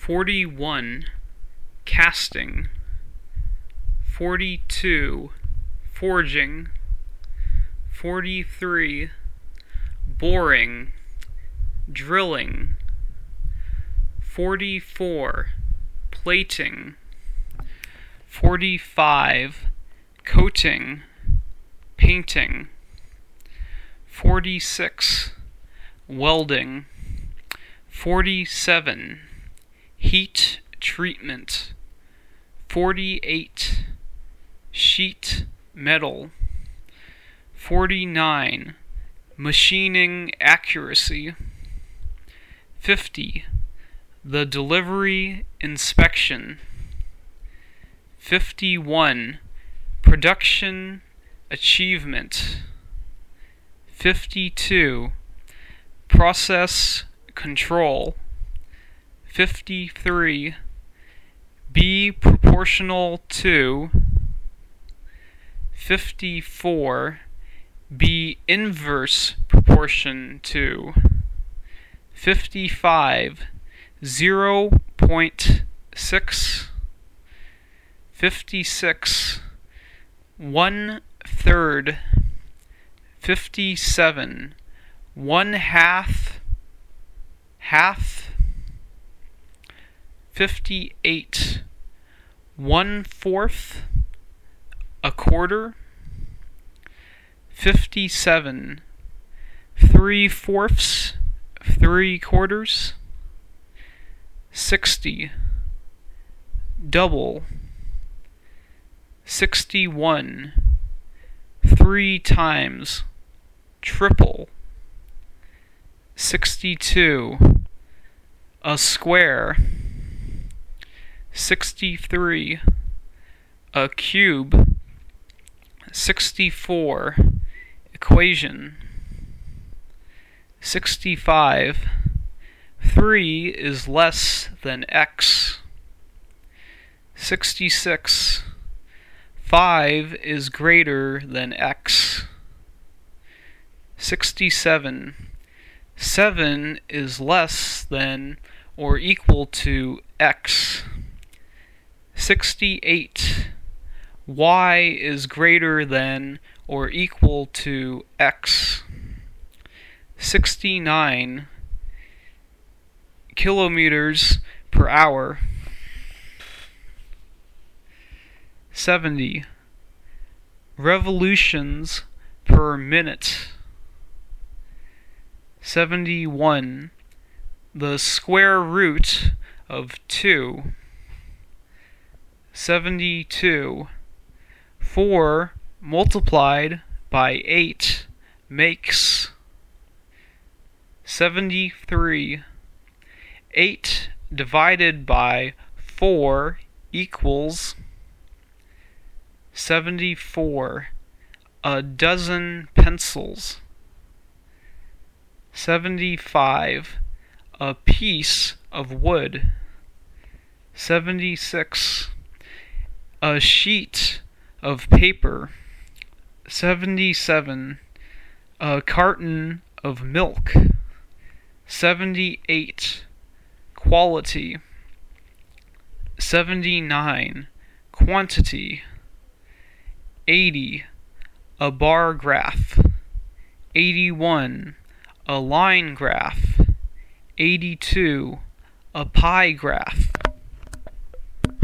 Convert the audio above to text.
41. Casting. 42. Forging. 43. Boring. Drilling. 44. Plating. 45. Coating. Painting. 46. Welding. 47. Heat treatment. 48. Sheet metal. 49. Machining accuracy. 50. The delivery inspection. 51. Production achievement. 52. Process control. 53. Be proportional to. 54. Be inverse proportion to. 55. 0.6. 56. 1/3. 57. 1/2. Half. 58. 1/4. A quarter. 57. 3/4. 3/4. 60. Double. 61. 3 times. Triple. 62. A square. 63. A cube. 64. Equation. 65. 3 is less than x. 66. 5 is greater than x. 67. 7 is less than or equal to x. 68. Y is greater than or equal to x. 69. Kilometers per hour. 70. Revolutions per minute. 71. The square root of 2. 72. 4 multiplied by 8 makes. 73. 8 divided by 4 equals. 74. A dozen pencils. 75. A piece of wood. 76. A sheet of paper. 77. A carton of milk. 78. Quality. 79. Quantity. 80. A bar graph. 81. A line graph. 82. A pie graph.